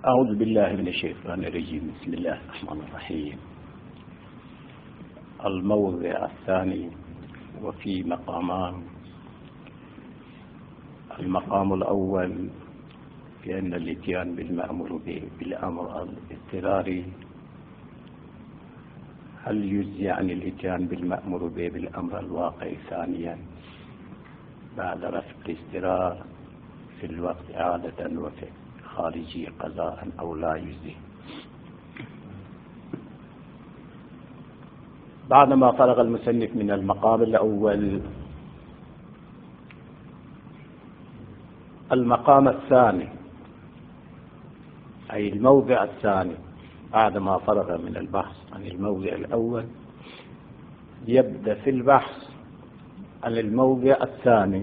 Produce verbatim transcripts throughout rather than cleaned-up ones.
أعوذ بالله من الشيطان الرجيم. بسم الله الرحمن الرحيم. الموضع الثاني وفي مقامان. المقام الأول بأن الإتيان بالمأمور به بالأمر الاضطراري هل يجزي عن الإتيان بالمأمور به بالأمر الواقعي ثانيا بعد رفع الاضطرار في الوقت عادة وفي خارجي قضاء أو لا يجزي. بعدما فرغ المصنف من المقام الأول المقام الثاني أي الموضع الثاني بعدما فرغ من البحث عن الموضع الأول يبدأ في البحث عن الموضع الثاني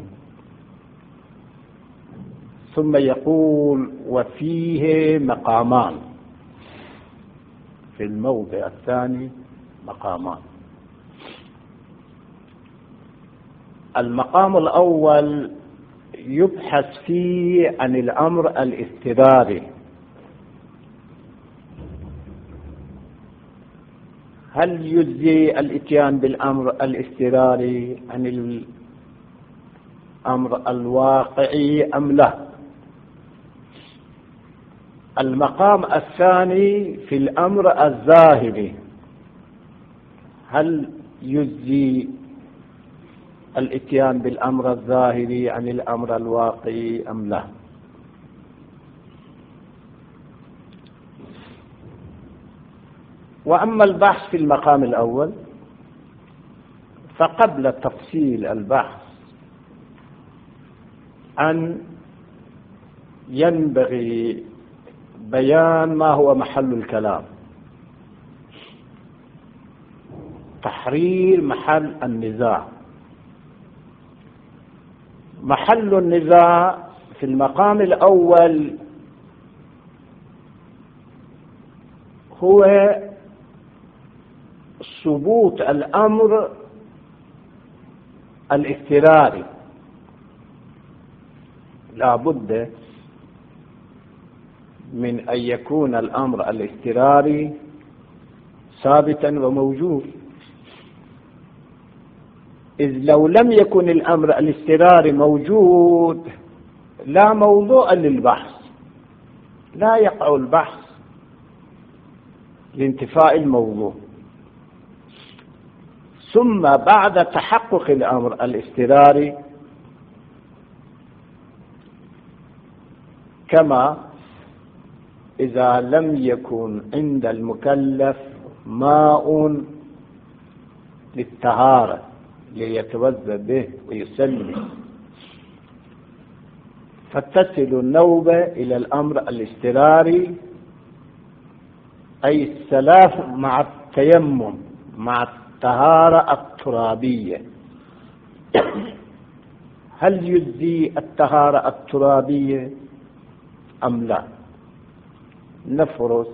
ثم يقول وفيه مقامان. في الموضع الثاني مقامان. المقام الأول يبحث فيه عن الأمر الاضطراري هل يجزي الإتيان بالأمر الاضطراري عن الأمر الواقعي أم لا. المقام الثاني في الأمر الظاهري هل يجزي الإتيان بالأمر الظاهري عن الأمر الواقعي أم لا. وأما البحث في المقام الأول فقبل تفصيل البحث أن ينبغي بيان ما هو محل الكلام، تحرير محل النزاع. محل النزاع في المقام الأول هو ثبوت الأمر الاضطراري. لا بد من أن يكون الأمر الاضطراري ثابتا وموجود، إذ لو لم يكن الأمر الاضطراري موجود لا موضوع للبحث، لا يقع البحث لانتفاء الموضوع. ثم بعد تحقق الأمر الاضطراري كما إذا لم يكن عند المكلف ماء للطهارة ليتوضأ به ويسلم فتصل النوبة إلى الأمر الاضطراري أي السلاف مع التيمم مع الطهارة الترابية. هل يجزي الطهارة الترابية أم لا؟ نفرض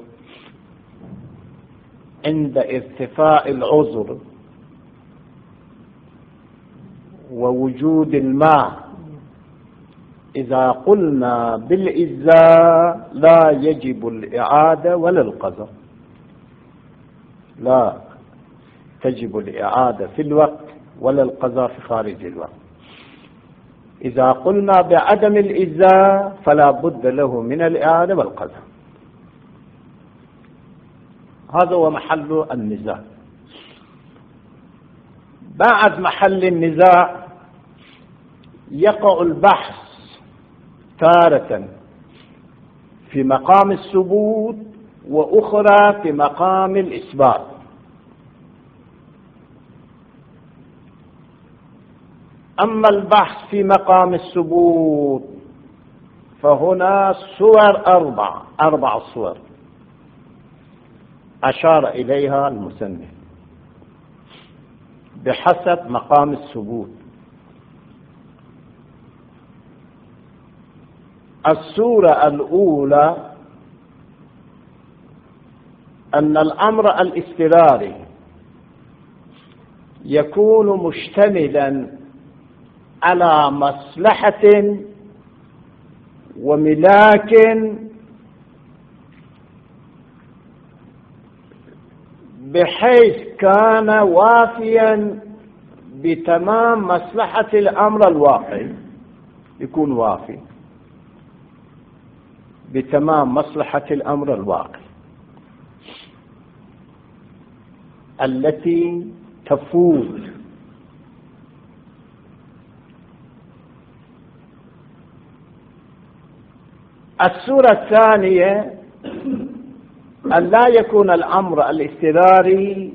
عند ارتفاع العذر ووجود الماء إذا قلنا بالإجزاء لا يجب الإعادة ولا القضاء، لا تجب الإعادة في الوقت ولا القضاء في خارج الوقت. إذا قلنا بعدم الإجزاء فلا بد له من الإعادة والقضاء. هذا هو محل النزاع. بعد محل النزاع يقع البحث تارة في مقام الثبوت وأخرى في مقام الإثبات. أما البحث في مقام الثبوت فهنا صور أربع أربع صور أشار إليها المصنف بحسب مقام الثبوت. الصورة الأولى أن الأمر الاضطراري يكون مشتملا على مصلحة وملاك بحيث كان وافيا بتمام مصلحة الأمر الواقعي، يكون وافي بتمام مصلحة الأمر الواقعي التي تفوت الصورة الثانية أن لا يكون الأمر الاضطراري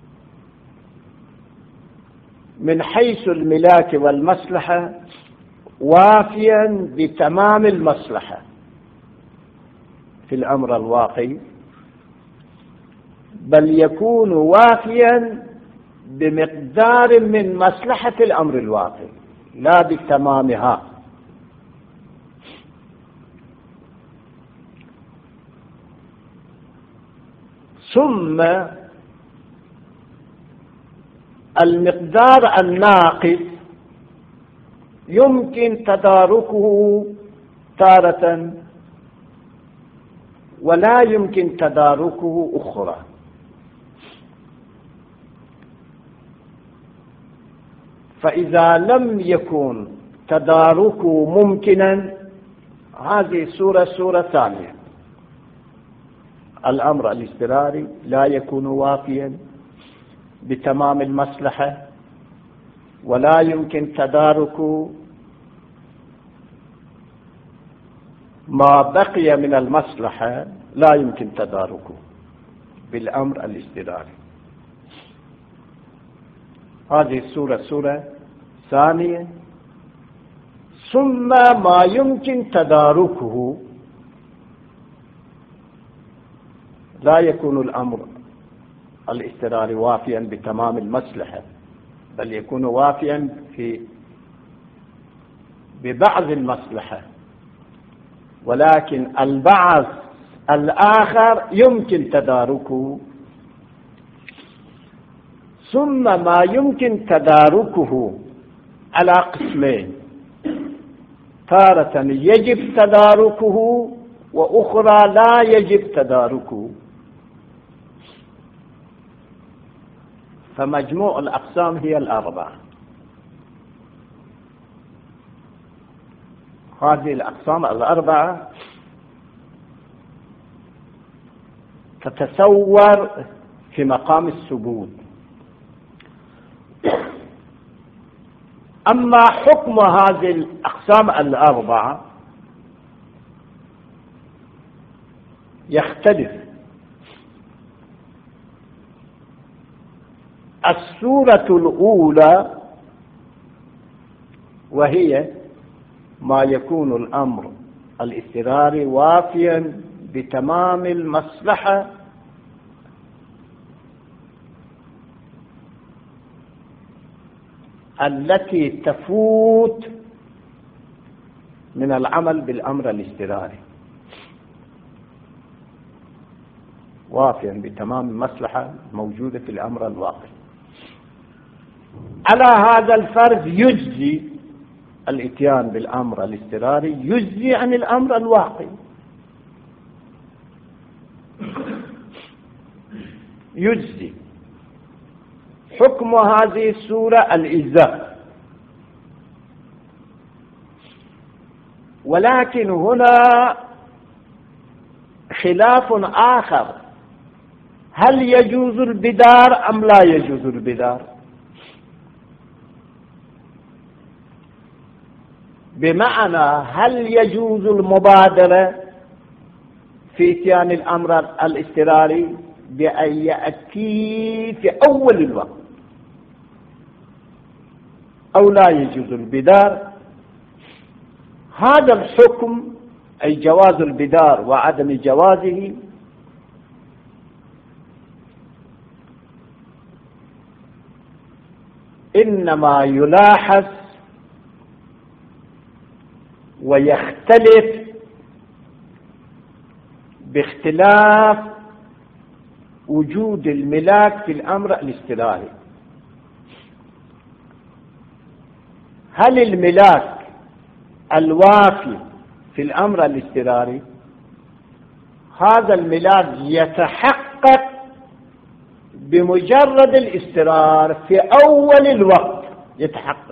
من حيث الملاك والمصلحة وافيا بتمام المصلحة في الأمر الواقعي، بل يكون وافيا بمقدار من مصلحة الأمر الواقعي لا بتمامها. ثم المقدار الناقص يمكن تداركه تارة ولا يمكن تداركه أخرى. فإذا لم يكن تداركه ممكنا، هذه الصورة صورة ثانية. الأمر الاضطراري لا يكون وافيا بتمام المصلحة ولا يمكن تدارك ما بقي من المصلحة، لا يمكن تداركه بالأمر الاضطراري. هذه الصورة صورة ثانية. ثم ما يمكن تداركه لا يكون الأمر الاضطراري وافيا بتمام المصلحة، بل يكون وافيا في ببعض المصلحة، ولكن البعض الآخر يمكن تداركه. ثم ما يمكن تداركه على قسمين: تارة يجب تداركه وأخرى لا يجب تداركه. فمجموع الأقسام هي الأربعة. هذه الأقسام الأربعة تتصور في مقام الثبوت. أما حكم هذه الأقسام الأربعة يختلف. الصورة الأولى وهي ما يكون الأمر الاضطراري وافيا بتمام المصلحة التي تفوت من العمل بالأمر الاضطراري، وافيا بتمام المصلحة موجودة في الأمر الواقعي. على هذا الفرض يجزي الاتيان بالأمر الاضطراري يجزي عن الأمر الواقعي، يجزي. حكم هذه السورة الإجزاء. ولكن هنا خلاف آخر: هل يجوز البدار أم لا يجوز البدار؟ بمعنى هل يجوز المبادرة في اتيان الأمر الاضطراري بأن يأتي في أول الوقت أو لا يجوز البدار؟ هذا الحكم أي جواز البدار وعدم جوازه إنما يلاحظ ويختلف باختلاف وجود الملاك في الأمر الاضطراري. هل الملاك الوافي في الأمر الاضطراري هذا الملاك يتحقق بمجرد الاستقرار في أول الوقت يتحقق،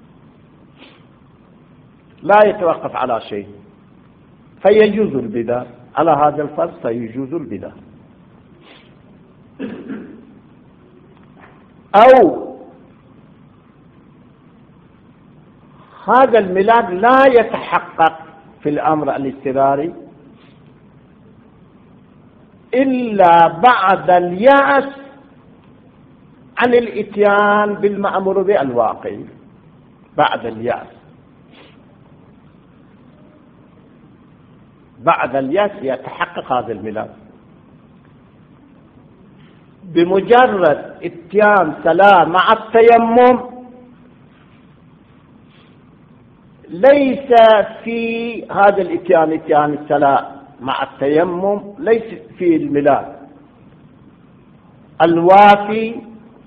لا يتوقف على شيء، فيجوز البدار. على هذا الفرض فيجوز البدار. أو هذا الميلاد لا يتحقق في الأمر الاضطراري إلا بعد اليأس عن الإتيان بالمأمور به الواقعي. بعد اليأس، بعد اليأس يتحقق هذا الميلاد. بمجرد اتيان صلاة مع التيمم ليس في هذا الاتيان اتيان الصلاة مع التيمم ليس في الميلاد الوافي،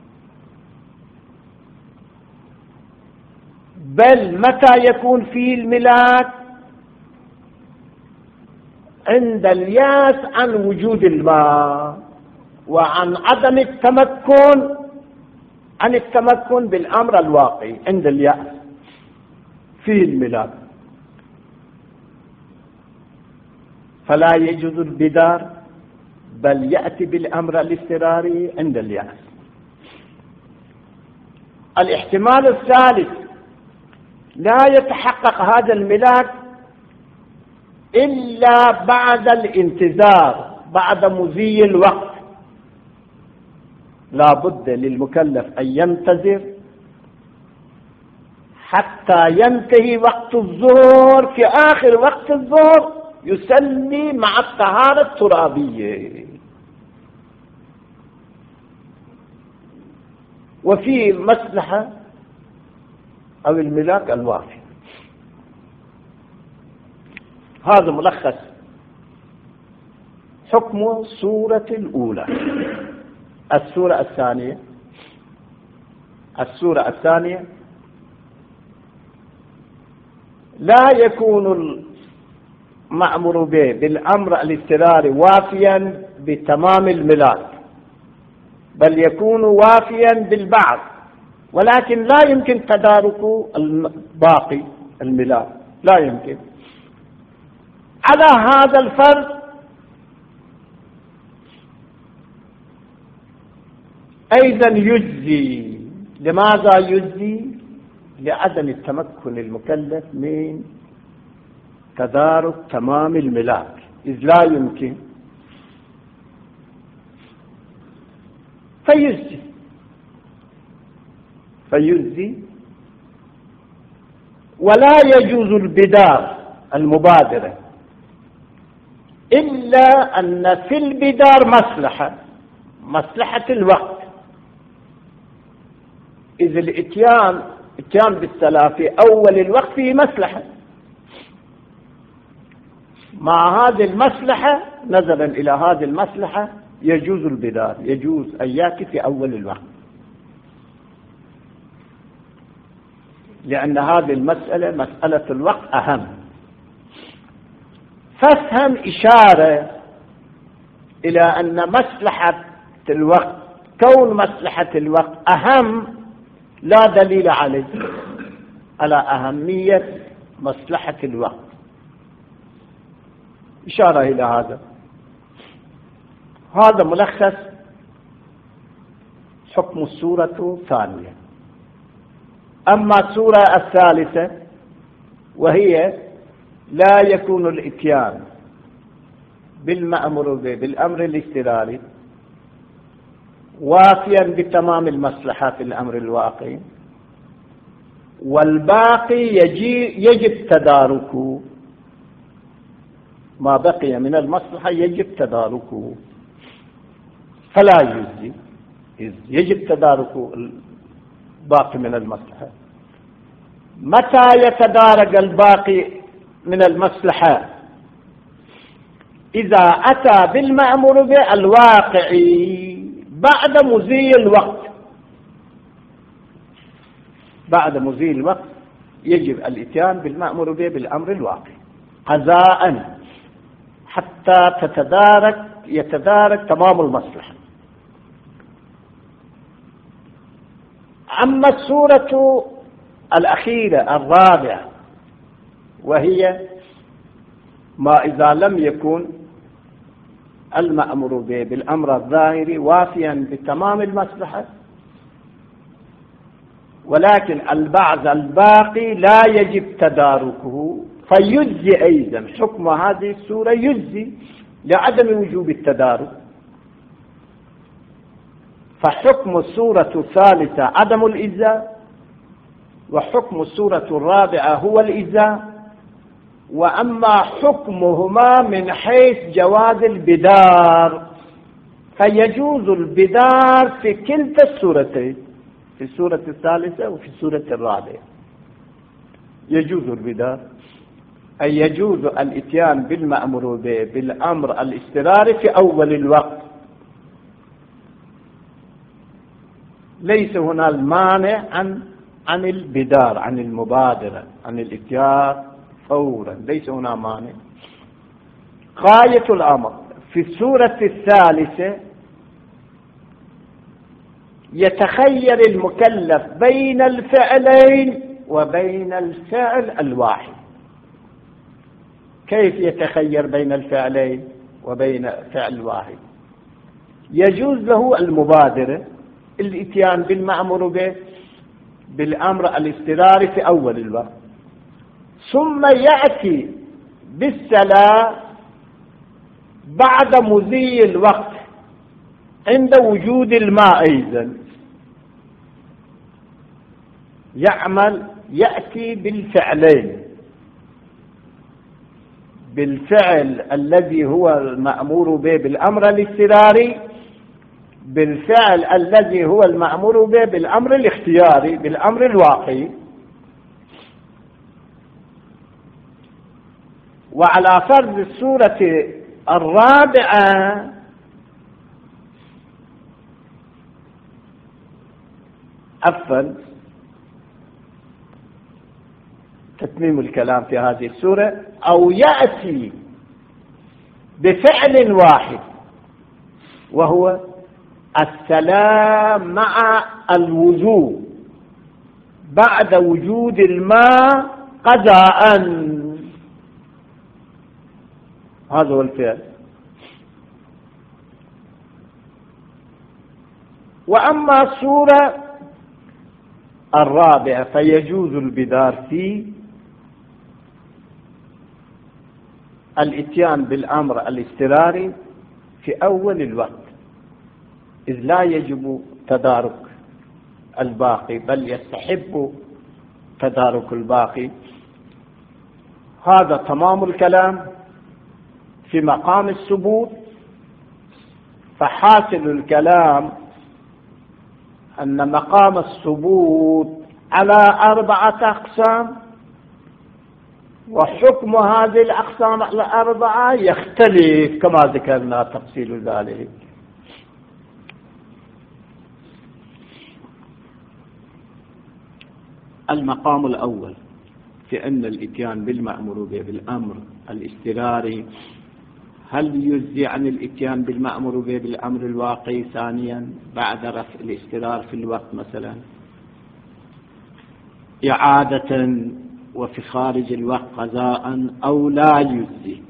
بل متى يكون في الميلاد؟ عند الياس عن وجود الماء وعن عدم التمكن عن التمكن بالأمر الواقعي. عند الياس في الميلاد فلا يجوز البدار، بل يأتي بالأمر الاضطراري عند الياس. الاحتمال الثالث، لا يتحقق هذا الميلاد إلا بعد الانتظار، بعد مضي الوقت. لا بد للمكلف أن ينتظر حتى ينتهي وقت الظهر. في آخر وقت الظهر يسلي مع الطهارة الترابية. وفي مصلحة أو الملاك الوافي. هذا ملخص حكم السورة الأولى. السورة الثانية السورة الثانية لا يكون المأمور به بالأمر الاضطراري وافيا بتمام الملاك، بل يكون وافيا بالبعض، ولكن لا يمكن تدارك باقي الملاك، لا يمكن. على هذا الفرض أيضا يجزي. لماذا يجزي؟ لعدم التمكن المكلف من تدارك تمام الملاك، إذ لا يمكن، فيجزي فيجزي ولا يجوز البدار المبادرة إلا أن في البدار مصلحة مصلحة الوقت، إذ الاتيان اتيان بالصلاة في أول الوقت فيه مصلحة. مع هذه المصلحة، نظرا إلى هذه المصلحة، يجوز البدار، يجوز أن يأتي في أول الوقت، لأن هذه المسألة مسألة الوقت أهم. فافهم إشارة إلى أن مصلحة الوقت، كون مصلحة الوقت أهم، لا دليل عليه على أهمية مصلحة الوقت. إشارة إلى هذا. هذا ملخص حكم السورة الثانية. أما السورة الثالثة وهي لا يكون الاتيان بالمأمور به بالأمر الاضطراري وافيا بتمام المصلحة في الأمر الواقعي، والباقي يجي يجب تداركه، ما بقي من المصلحة يجب تداركه، فلا يجزي، يجب تدارك الباقي من المصلحة. متى يتدارك الباقي من المصلحة؟ إذا أتى بالمأمور به الواقعي بعد مضي الوقت. بعد مضي الوقت يجب الاتيان بالمأمور به بالأمر الواقعي قضاء حتى تتدارك يتدارك تمام المصلحة. أما السورة الأخيرة الرابعة وهي ما إذا لم يكن المأمور به بالأمر الظاهري وافيا بتمام المصلحة ولكن البعض الباقي لا يجب تداركه فيجزي أيضا حكم هذه السورة يجزي لعدم وجوب التدارك. فحكم السورة الثالثة عدم الإجزاء وحكم السورة الرابعة هو الإجزاء. وأما حكمهما من حيث جواز البدار فيجوز البدار في كلتا السورتين في السورة الثالثة وفي السورة الرابعة يجوز البدار أي يجوز الإتيان بالمأمور به بالأمر الاضطراري في أول الوقت. ليس هنا المانع عن عن البدار عن المبادرة عن الإتيان فورا ليس هنا مانع. غاية الأمر في السورة الثالثة يتخير المكلف بين الفعلين وبين الفعل الواحد. كيف يتخير بين الفعلين وبين فعل واحد؟ يجوز له المبادرة الاتيان بالمأمور به بالأمر الاضطراري في أول الوقت ثم يأتي بالصلاة بعد مضي الوقت عند وجود الماء أيضا يعمل يأتي بالفعلين بالفعل الذي هو المأمور به بالأمر الاضطراري بالفعل الذي هو المأمور به بالأمر الاختياري بالأمر الواقعي. وعلى فرض السورة الرابعة عفوا تتميم الكلام في هذه السورة أو يأتي بفعل واحد وهو السلام مع الوضوء بعد وجود الماء قضاء. هذا هو الفعل. وأما السورة الرابعة فيجوز البدار في الاتيان بالأمر الاضطراري في أول الوقت إذ لا يجب تدارك الباقي بل يستحب تدارك الباقي. هذا تمام الكلام في مقام الثبوت. فحاصل الكلام أن مقام الثبوت على أربعة أقسام وحكم هذه الأقسام الأربعة يختلف كما ذكرنا تفصيل ذلك. المقام الأول في أن الإتيان بالمأمور به بالأمر الاضطراري هل يجزي عن الإتيان بالمأمور به بالأمر الواقعي ثانيا بعد رفع الاضطرار في الوقت مثلا إعادة وفي خارج الوقت قضاء أو لا يجزي.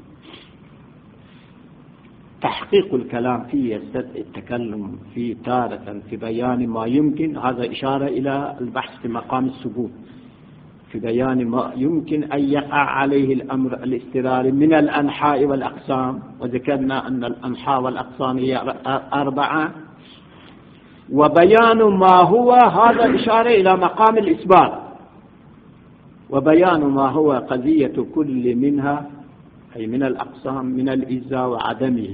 تحقيق الكلام فيه يستدعي التكلم في تارة في بيان ما يمكن. هذا إشارة إلى البحث في مقام الثبوت في بيان ما يمكن أن يقع عليه الأمر الاضطراري من الأنحاء والأقسام. وذكرنا أن الأنحاء والأقسام هي أربعة. وبيان ما هو هذا إشارة إلى مقام الإثبات. وبيان ما هو قضية كل منها أي من الأقسام من الإجزاء وعدمه.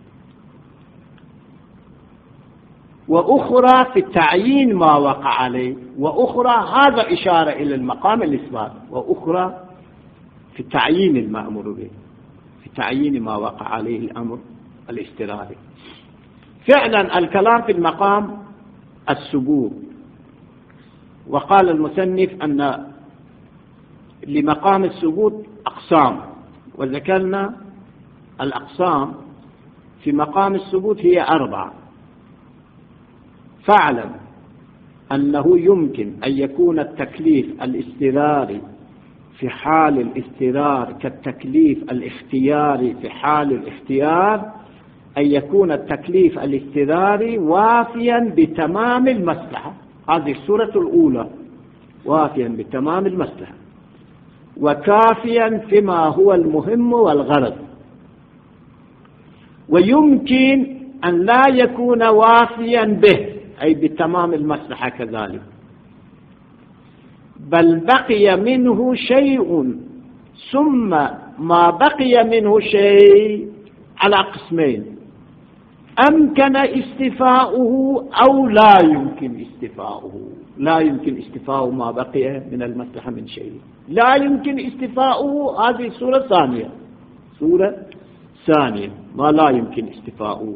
وأخرى في تعيين ما وقع عليه. وأخرى هذا إشارة إلى المقام الإثبات. وأخرى في تعيين المأمور به في تعيين ما وقع عليه الأمر الاضطراري. فعلا الكلام في المقام الثبوت. وقال المصنف أن لمقام الثبوت أقسام وذكرنا الأقسام في مقام الثبوت هي أربعة. فاعلم أنه يمكن أن يكون التكليف الاضطراري في حال الاضطرار كالتكليف الاختياري في حال الاختيار، أن يكون التكليف الاضطراري وافيا بتمام المصلحة. هذه الصورة الأولى، وافيا بتمام المصلحة وكافيا فيما هو المهم والغرض. ويمكن أن لا يكون وافيا به أي بتمام المصلحة كذلك، بل بقي منه شيء، ثم ما بقي منه شيء على قسمين: أمكن استيفاؤه أو لا يمكن استيفاؤه. لا يمكن استيفاؤه ما بقي من المصلحة من شيء، لا يمكن استيفاؤه. هذه صورة ثانية، صورة ثانية ما لا يمكن استيفاؤه.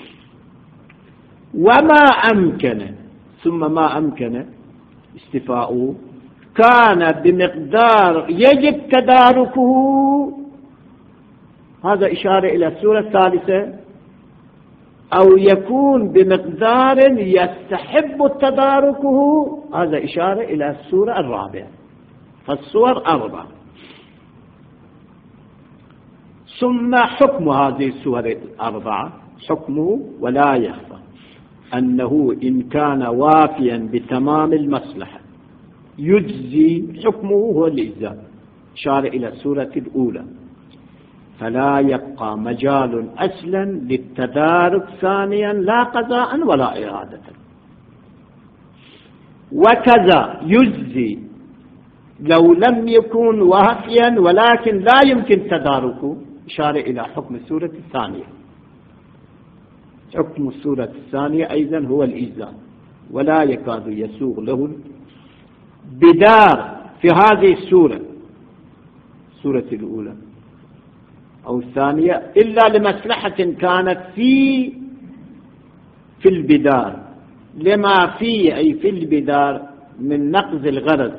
وما أمكن، ثم ما أمكن استيفاؤه كان بمقدار يجب تداركه. هذا إشارة إلى السورة الثالثة. أو يكون بمقدار يستحب تداركه، هذا إشارة إلى السورة الرابعة. فالصور أربعة. ثم حكم هذه السور الأربعة، حكمه ولا يخفى أنه إن كان وافيا بتمام المصلحة يجزي، حكمه هو الإجزاء، إشارة إلى السورة الأولى. فلا يبقى مجال أصلا للتدارك ثانيا، لا قضاء ولا إرادة. وكذا يجزي لو لم يكن وافيا ولكن لا يمكن تداركه، إشارة إلى حكم السورة الثانية. حكم السورة الثانية أيضا هو الإجزاء، ولا يكاد يسوغ له بدار في هذه السورة، السورة الأولى أو الثانية، إلا لمصلحة كانت في في البدار، لما فيه أي في البدار من نقض الغرض.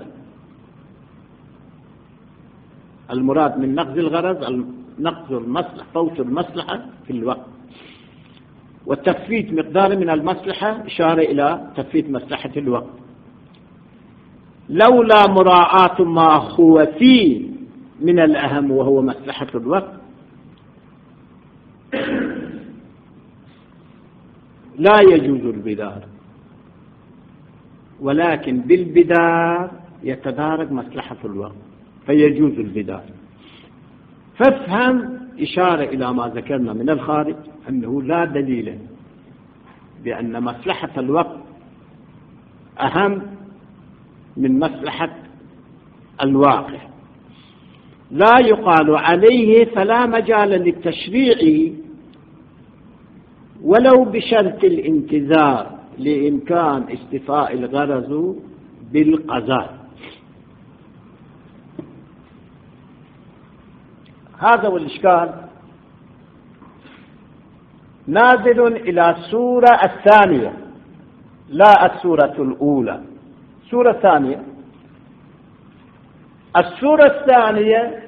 المراد من نقض الغرض نقض المصلحة، فوت المصلحة في الوقت، والتفويت مقدار من المصلحة إشارة إلى تفويت مصلحة الوقت. لولا مراعاة ما هو فيه من الأهم وهو مصلحة الوقت لا يجوز البدار، ولكن بالبدار يتدارك مصلحة الوقت فيجوز البدار. فافهم إشارة إلى ما ذكرنا من الخارج أنه لا دليل بأن مصلحة الوقت أهم من مصلحة الواقع. لا يقال عليه فلا مجال للتشريع ولو بشرط الانتظار لإمكان استيفاء الغرض بالقضاء. هذا هو الإشكال. نازل إلى السورة الثانية لا السورة الأولى، سورة ثانية. السورة الثانية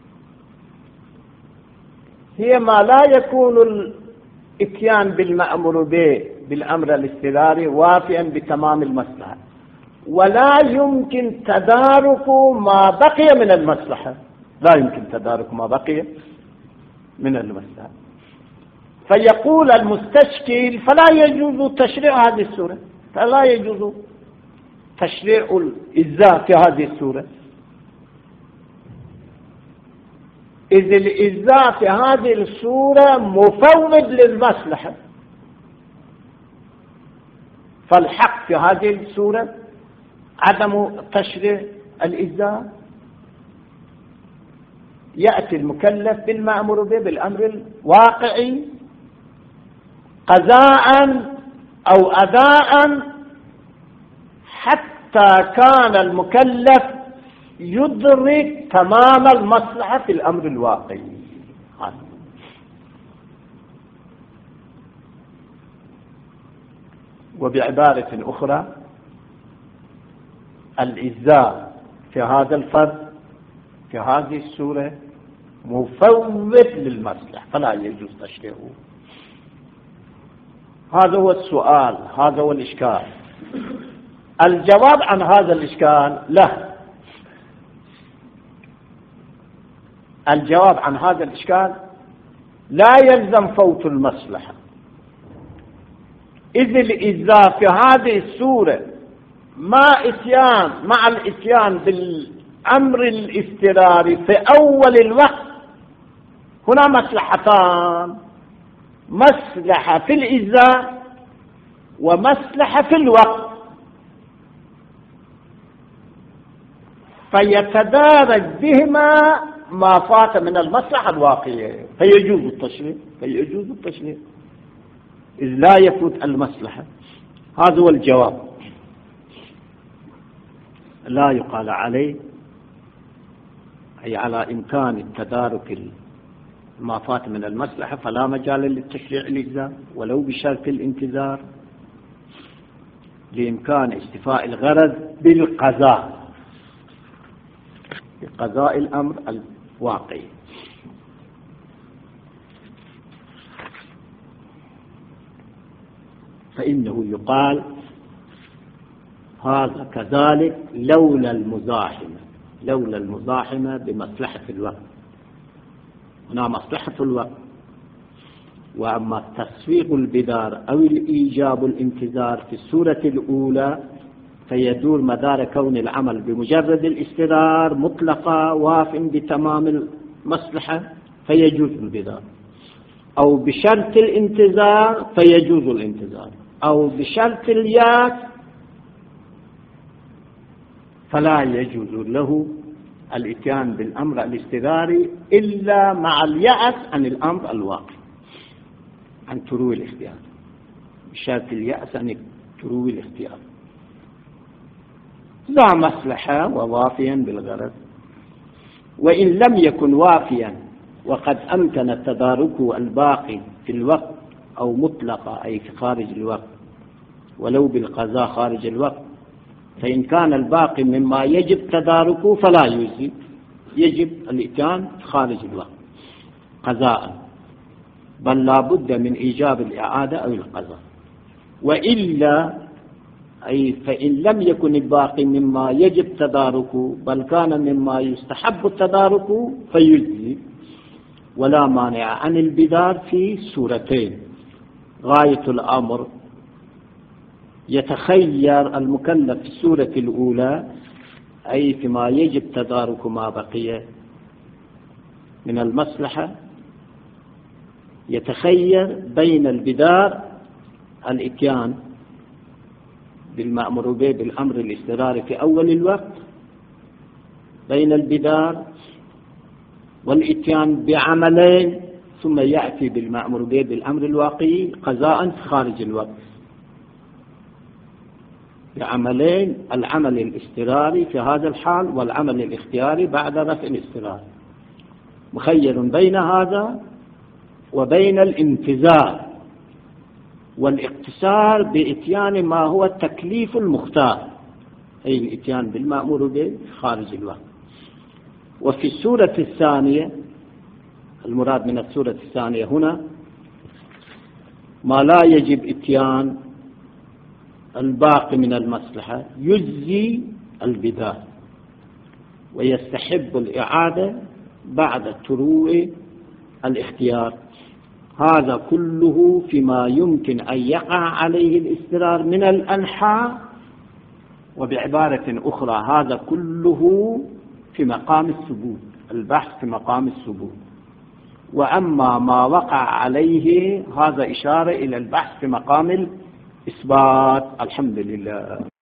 هي ما لا يكون الاتيان بالمأمور به بالأمر الاضطراري وافيا بتمام المصلحة، ولا يمكن تدارك ما بقي من المصلحة، لا يمكن تدارك ما بقي من المصلحة. فيقول المستشكل فلا يجوز تشريع هذه السورة، فلا يجوز تشريع الإجزاء في هذه السورة، إذ الإجزاء في هذه السورة مفوض للمصلحة. فالحق في هذه السورة عدم تشريع الإجزاء. يأتي المكلف بالمأمور به بالأمر الواقعي قضاء أو أداء حتى كان المكلف يدرك تمام المصلحة في الأمر الواقعي. وبعبارة أخرى الإجزاء في هذا الفرد في هذه السورة مفوض للمصلحة فلا يجوز تشريعه. هذا هو السؤال، هذا هو الإشكال. الجواب عن هذا الإشكال لا. الجواب عن هذا الإشكال لا يلزم فوت المصلحة، إذ الإجزاء في هذه السورة مع إتيان مع الإتيان بالأمر الاضطراري في أول الوقت هنا مصلحتان، مصلحة في الإجزاء ومصلحة في الوقت، فيتدارج بهما ما فات من المصلحة الواقعية فيجوز التشريع فيجوز التشريع إذ لا يفوت المصلحة. هذا هو الجواب، لا يقال عليه أي على إمكان التدارك ما فات من المصلحة فلا مجال للتشريع الإجزاء ولو بشرط الانتظار لإمكان استيفاء الغرض بالقضاء بقضاء الأمر الواقعي. فإنه يقال هذا كذلك لولا المزاحمة لولا المزاحمة بمصلحة الوقت، هنا مصلحة الوقت. وأما التصفيق البدار أو الإيجاب الانتظار في السورة الأولى فيدور مدار كون العمل بمجرد الاستدار مطلقة واف بتمام المصلحة فيجوز البدار، أو بشرط الانتظار فيجوز الانتظار، أو بشرط الياس فلا يجوز له الاتيان بالأمر الاستداري إلا مع اليأس عن الأمر الواقع عن تروي الاختيار، بشرط اليأس عن تروي الاختيار لا مصلحة ووافيا بالغرض. وإن لم يكن وافيا وقد أمكن التدارك الباقي في الوقت أو مطلقة أي في خارج الوقت ولو بالقضاء خارج الوقت، فإن كان الباقي مما يجب تداركه فلا يجزي، يجب الإتيان خارج الوقت قضاء، بل لا بد من إيجاب الإعادة أو القضاء. وإلا أي فإن لم يكن الباقي مما يجب تداركه بل كان مما يستحب التدارك فيجزي، ولا مانع عن البدار في سورتين. غاية الأمر يتخير المكلف في السورة الأولى أي فيما يجب تدارك ما بقي من المصلحة، يتخير بين البدار الإتيان بالمأمور به بالأمر الاضطراري في أول الوقت، بين البدار والإتيان بعملين ثم يأتي بالمأمور به بالأمر الواقعي قضاء خارج الوقت، بعملين العمل الاضطراري في هذا الحال والعمل الاختياري بعد رفع الاضطرار، مخير بين هذا وبين الانتظار والاقتصار بإتيان ما هو التكليف المختار أي الإتيان بالمأمور به خارج الوقت. وفي السورة الثانية المراد من السورة الثانية هنا ما لا يجب إتيان الباقي من المصلحة يجزي البدار ويستحب الإعادة بعد تروء الاختيار. هذا كله فيما يمكن أن يقع عليه الاستدرار من الأنحاء، وبعبارة أخرى هذا كله في مقام الثبوت، البحث في مقام الثبوت. وأما ما وقع عليه هذا إشارة إلى البحث في مقام الإثبات. الحمد لله.